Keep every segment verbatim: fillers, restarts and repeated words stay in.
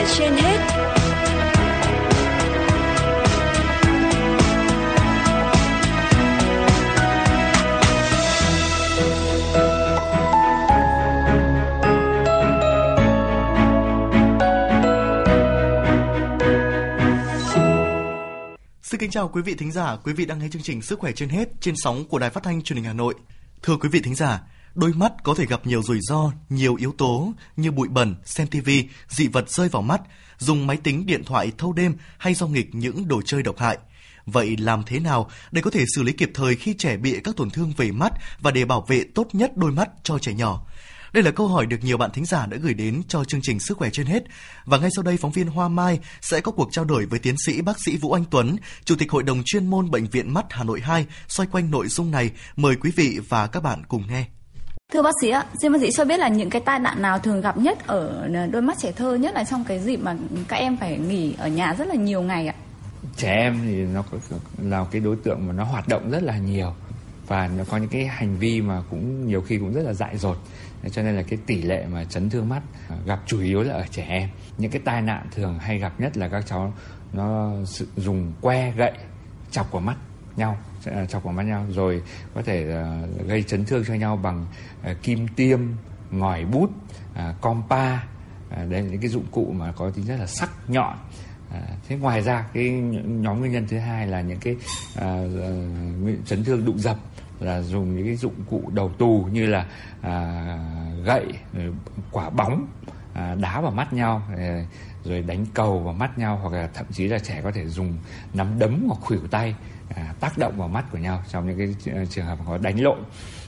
trên hết. Xin kính chào quý vị thính giả, quý vị đang nghe chương trình Sức khỏe trên hết trên sóng của Đài Phát thanh Truyền hình Hà Nội. Thưa quý vị thính giả, đôi mắt có thể gặp nhiều rủi ro, nhiều yếu tố như bụi bẩn, xem tivi, dị vật rơi vào mắt, dùng máy tính, điện thoại thâu đêm hay do nghịch những đồ chơi độc hại. Vậy làm thế nào để có thể xử lý kịp thời khi trẻ bị các tổn thương về mắt và để bảo vệ tốt nhất đôi mắt cho trẻ nhỏ? Đây là câu hỏi được nhiều bạn thính giả đã gửi đến cho chương trình Sức khỏe trên hết. Và ngay sau đây, phóng viên Hoa Mai sẽ có cuộc trao đổi với tiến sĩ bác sĩ Vũ Anh Tuấn, Chủ tịch Hội đồng chuyên môn Bệnh viện Mắt Hà Nội hai, xoay quanh nội dung này. Mời quý vị và các bạn cùng nghe. Thưa bác sĩ ạ, xin bác sĩ cho biết là những cái tai nạn nào thường gặp nhất ở đôi mắt trẻ thơ, nhất là trong cái dịp mà các em phải nghỉ ở nhà rất là nhiều ngày ạ? Trẻ em thì nó là cái đối tượng mà nó hoạt động rất là nhiều và nó có những cái hành vi mà cũng nhiều khi cũng rất là dại dột, cho nên là cái tỷ lệ mà chấn thương mắt gặp chủ yếu là ở trẻ em. Những cái tai nạn thường hay gặp nhất là các cháu nó dùng que gậy chọc vào mắt nhau, chọc vào mắt nhau rồi có thể uh, gây chấn thương cho nhau bằng uh, kim tiêm, ngòi bút, uh, compa. Uh, đây là những cái dụng cụ mà có tính rất là sắc nhọn. À, thế ngoài ra cái nhóm nguyên nhân thứ hai là những cái à, uh, chấn thương đụng dập, là dùng những cái dụng cụ đầu tù như là à, gậy, quả bóng à, đá vào mắt nhau, rồi đánh cầu vào mắt nhau, hoặc là thậm chí là trẻ có thể dùng nắm đấm hoặc khuỷu tay à, tác động vào mắt của nhau trong những cái trường hợp có đánh lộn.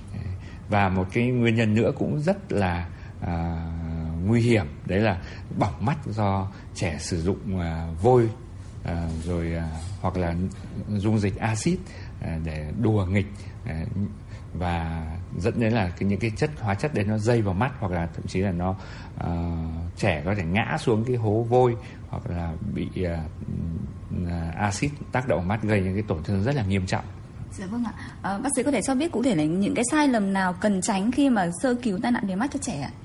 Và một cái nguyên nhân nữa cũng rất là à, nguy hiểm, đấy là bỏng mắt do trẻ sử dụng à, vôi à, rồi à, hoặc là dung dịch axit à, để đùa nghịch à, và dẫn đến là cái, những cái chất hóa chất đấy nó dây vào mắt, hoặc là thậm chí là nó à, trẻ có thể ngã xuống cái hố vôi, hoặc là bị à, axit tác động vào mắt, gây những cái tổn thương rất là nghiêm trọng. Dạ vâng ạ. À, bác sĩ có thể cho biết cụ thể là những cái sai lầm nào cần tránh khi mà sơ cứu tai nạn về mắt cho trẻ ạ?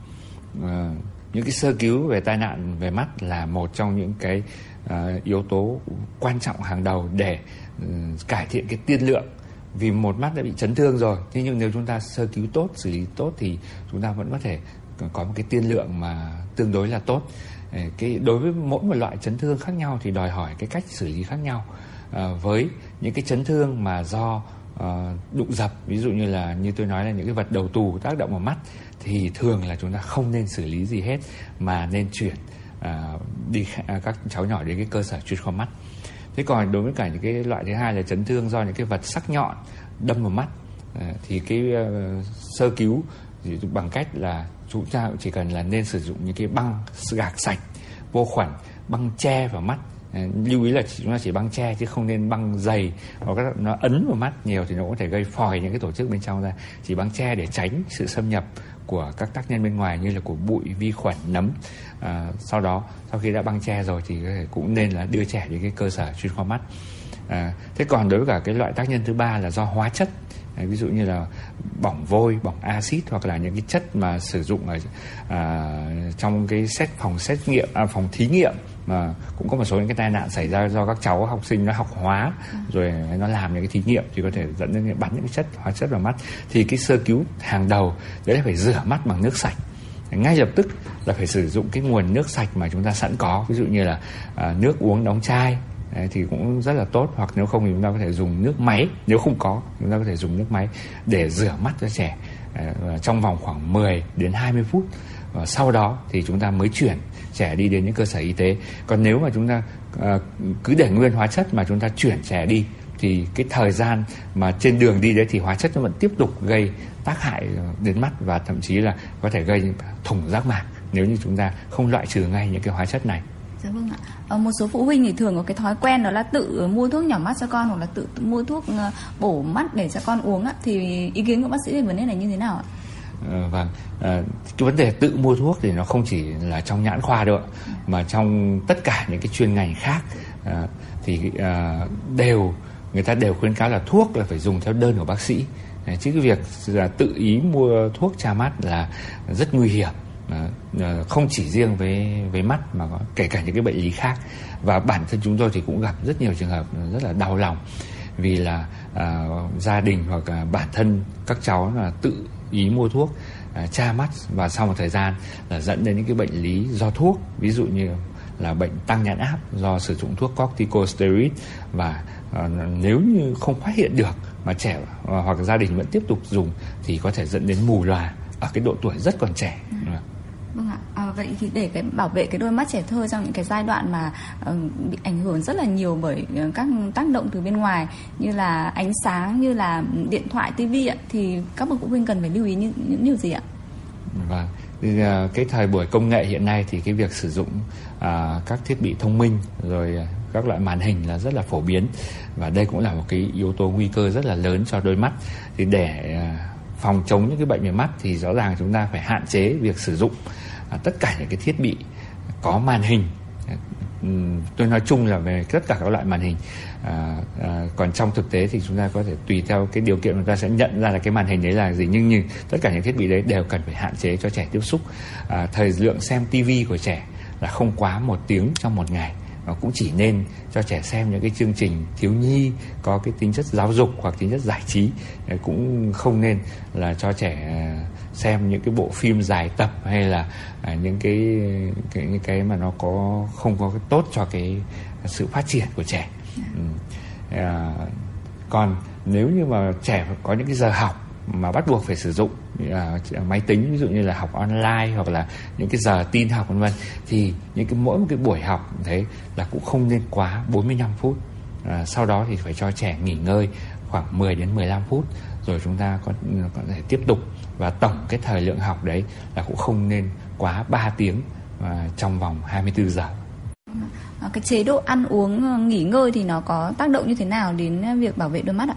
À, những cái sơ cứu về tai nạn về mắt là một trong những cái uh, yếu tố quan trọng hàng đầu để uh, cải thiện cái tiên lượng. Vì một mắt đã bị chấn thương rồi, thế nhưng nếu chúng ta sơ cứu tốt, xử lý tốt thì chúng ta vẫn có thể có một cái tiên lượng mà tương đối là tốt. Cái đối với mỗi một loại chấn thương khác nhau thì đòi hỏi cái cách xử lý khác nhau. À, với những cái chấn thương mà do uh, đụng dập, ví dụ như là như tôi nói là những cái vật đầu tù tác động vào mắt, thì thường là chúng ta không nên xử lý gì hết mà nên chuyển uh, đi uh, các cháu nhỏ đến cái cơ sở chuyên khoa mắt. Thế còn đối với cả những cái loại thứ hai là chấn thương do những cái vật sắc nhọn đâm vào mắt, uh, thì cái uh, sơ cứu thì bằng cách là chúng ta chỉ cần là nên sử dụng những cái băng gạc sạch vô khuẩn, băng che vào mắt. Lưu ý là chúng ta chỉ băng che chứ không nên băng dày, hoặc nó ấn vào mắt nhiều thì nó có thể gây phòi những cái tổ chức bên trong ra. Chỉ băng che để tránh sự xâm nhập của các tác nhân bên ngoài như là của bụi, vi khuẩn, nấm. À, sau đó sau khi đã băng che rồi thì cũng nên là đưa trẻ đến cái cơ sở chuyên khoa mắt. À, thế còn đối với cả cái loại tác nhân thứ ba là do hóa chất, à, ví dụ như là bỏng vôi, bỏng axit, hoặc là những cái chất mà sử dụng ở à, trong cái xét phòng xét nghiệm, à, phòng thí nghiệm, mà cũng có một số những cái tai nạn xảy ra do các cháu học sinh nó học hóa rồi nó làm những cái thí nghiệm thì có thể dẫn đến bắn những cái chất hóa chất vào mắt. Thì cái sơ cứu hàng đầu đấy là phải rửa mắt bằng nước sạch, ngay lập tức là phải sử dụng cái nguồn nước sạch mà chúng ta sẵn có, ví dụ như là à, nước uống đóng chai. Đấy, thì cũng rất là tốt, hoặc nếu không thì chúng ta có thể dùng nước máy, nếu không có chúng ta có thể dùng nước máy để rửa mắt cho trẻ à, trong vòng khoảng mười đến hai mươi phút, và sau đó thì chúng ta mới chuyển trẻ đi đến những cơ sở y tế. Còn nếu mà chúng ta à, cứ để nguyên hóa chất mà chúng ta chuyển trẻ đi thì cái thời gian mà trên đường đi đấy thì hóa chất nó vẫn tiếp tục gây tác hại đến mắt, và thậm chí là có thể gây thủng giác mạc nếu như chúng ta không loại trừ ngay những cái hóa chất này. Dạ vâng ạ. À, một số phụ huynh thì thường có cái thói quen đó là tự mua thuốc nhỏ mắt cho con, hoặc là tự mua thuốc bổ mắt để cho con uống ạ. Thì ý kiến của bác sĩ về vấn đề này như thế nào ạ? À, vâng, à, cái vấn đề tự mua thuốc thì nó không chỉ là trong nhãn khoa đâu ạ, mà trong tất cả những cái chuyên ngành khác à, thì à, đều người ta đều khuyến cáo là thuốc là phải dùng theo đơn của bác sĩ. À, chứ cái việc là tự ý mua thuốc tra mắt là rất nguy hiểm. không chỉ riêng với với mắt mà có kể cả những cái bệnh lý khác. Và bản thân chúng tôi thì cũng gặp rất nhiều trường hợp rất là đau lòng, vì là à, gia đình hoặc là bản thân các cháu là tự ý mua thuốc à, tra mắt, và sau một thời gian là dẫn đến những cái bệnh lý do thuốc, ví dụ như là bệnh tăng nhãn áp do sử dụng thuốc corticosteroid, và à, nếu như không phát hiện được mà trẻ à, hoặc gia đình vẫn tiếp tục dùng thì có thể dẫn đến mù lòa ở cái độ tuổi rất còn trẻ. Ừ. Vâng ạ. À, vậy thì để cái bảo vệ cái đôi mắt trẻ thơ trong những cái giai đoạn mà uh, bị ảnh hưởng rất là nhiều bởi uh, các tác động từ bên ngoài như là ánh sáng, như là điện thoại, tivi ạ, thì các bậc phụ huynh cần phải lưu ý những, những điều gì ạ? Vâng. Thì, uh, cái thời buổi công nghệ hiện nay thì cái việc sử dụng uh, các thiết bị thông minh rồi uh, các loại màn hình là rất là phổ biến, và đây cũng là một cái yếu tố nguy cơ rất là lớn cho đôi mắt. Thì để uh, phòng chống những cái bệnh về mắt thì rõ ràng chúng ta phải hạn chế việc sử dụng à, tất cả những cái thiết bị có màn hình. Uhm, tôi nói chung là về tất cả các loại màn hình. À, à, còn trong thực tế thì chúng ta có thể tùy theo cái điều kiện chúng ta sẽ nhận ra là cái màn hình đấy là gì, nhưng như tất cả những thiết bị đấy đều cần phải hạn chế cho trẻ tiếp xúc. À, thời lượng xem tivi của trẻ là không quá một tiếng trong một ngày. Và cũng chỉ nên cho trẻ xem những cái chương trình thiếu nhi có cái tính chất giáo dục hoặc tính chất giải trí, cũng không nên là cho trẻ xem những cái bộ phim dài tập hay là những cái cái những cái mà nó có không có cái tốt cho cái sự phát triển của trẻ. À, còn nếu như mà trẻ có những cái giờ học mà bắt buộc phải sử dụng uh, máy tính, ví dụ như là học online hoặc là những cái giờ tin học vân vân, thì những cái mỗi một cái buổi học thế là cũng không nên quá bốn mươi lăm phút. Uh, sau đó thì phải cho trẻ nghỉ ngơi khoảng mười đến mười lăm phút rồi chúng ta có, có thể tiếp tục, và tổng cái thời lượng học đấy là cũng không nên quá ba tiếng uh, trong vòng hai mươi tư giờ. Cái chế độ ăn uống, nghỉ ngơi thì nó có tác động như thế nào đến việc bảo vệ đôi mắt ạ?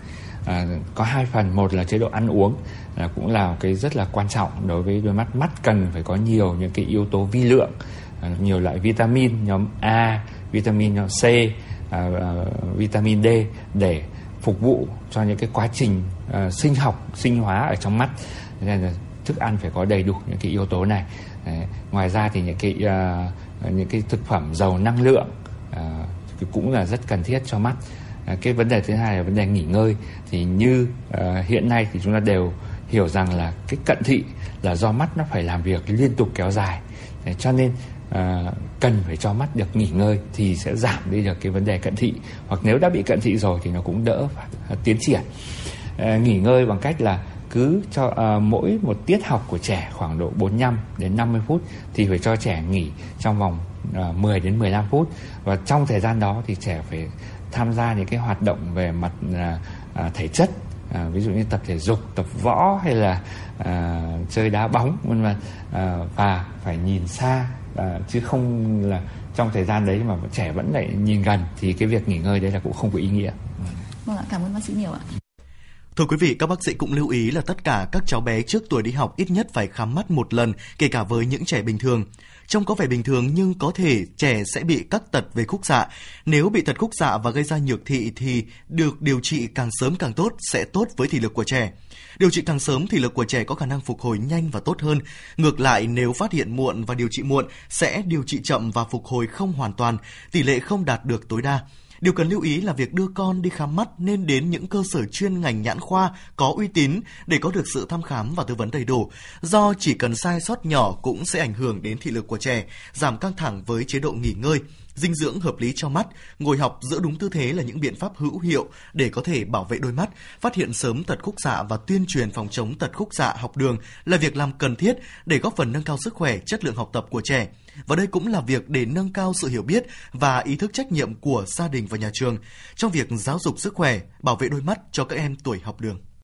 À, có hai phần. Một là chế độ ăn uống là cũng là cái rất là quan trọng đối với đôi mắt. Mắt cần phải có nhiều những cái yếu tố vi lượng, à, nhiều loại vitamin nhóm A, vitamin nhóm C, à, à, vitamin D để phục vụ cho những cái quá trình à, sinh học, sinh hóa ở trong mắt. Nên là thức ăn phải có đầy đủ những cái yếu tố này. Đấy. Ngoài ra thì những cái à, những cái thực phẩm giàu năng lượng à, cũng là rất cần thiết cho mắt. À, cái vấn đề thứ hai là vấn đề nghỉ ngơi. Thì như uh, hiện nay thì chúng ta đều hiểu rằng là cái cận thị là do mắt nó phải làm việc liên tục kéo dài. Đấy, cho nên uh, cần phải cho mắt được nghỉ ngơi thì sẽ giảm đi được cái vấn đề cận thị. Hoặc nếu đã bị cận thị rồi thì nó cũng đỡ uh, tiến triển. Uh, nghỉ ngơi bằng cách là cứ cho uh, mỗi một tiết học của trẻ khoảng độ bốn mươi lăm đến năm mươi phút thì phải cho trẻ nghỉ trong vòng uh, mười đến mười lăm phút. Và trong thời gian đó thì trẻ phải tham gia những cái hoạt động về mặt à, à, thể chất, à, ví dụ như tập thể dục, tập võ hay là à, chơi đá bóng vân vân, à, và phải nhìn xa, à, chứ không là trong thời gian đấy mà trẻ vẫn lại nhìn gần thì cái việc nghỉ ngơi đấy là cũng không có ý nghĩa. Vâng ạ, cảm ơn bác sĩ nhiều ạ. Thưa quý vị, các bác sĩ cũng lưu ý là tất cả các cháu bé trước tuổi đi học ít nhất phải khám mắt một lần, kể cả với những trẻ bình thường. Trông có vẻ bình thường nhưng có thể trẻ sẽ bị các tật về khúc xạ. Nếu bị tật khúc xạ và gây ra nhược thị thì được điều trị càng sớm càng tốt, sẽ tốt với thị lực của trẻ. Điều trị càng sớm, thị lực của trẻ có khả năng phục hồi nhanh và tốt hơn. Ngược lại, nếu phát hiện muộn và điều trị muộn, sẽ điều trị chậm và phục hồi không hoàn toàn, tỷ lệ không đạt được tối đa. Điều cần lưu ý là việc đưa con đi khám mắt nên đến những cơ sở chuyên ngành nhãn khoa có uy tín để có được sự thăm khám và tư vấn đầy đủ. Do chỉ cần sai sót nhỏ cũng sẽ ảnh hưởng đến thị lực của trẻ, giảm căng thẳng với chế độ nghỉ ngơi, dinh dưỡng hợp lý cho mắt, ngồi học giữ đúng tư thế là những biện pháp hữu hiệu để có thể bảo vệ đôi mắt. Phát hiện sớm tật khúc xạ và tuyên truyền phòng chống tật khúc xạ học đường là việc làm cần thiết để góp phần nâng cao sức khỏe, chất lượng học tập của trẻ. Và đây cũng là việc để nâng cao sự hiểu biết và ý thức trách nhiệm của gia đình và nhà trường trong việc giáo dục sức khỏe, bảo vệ đôi mắt cho các em tuổi học đường.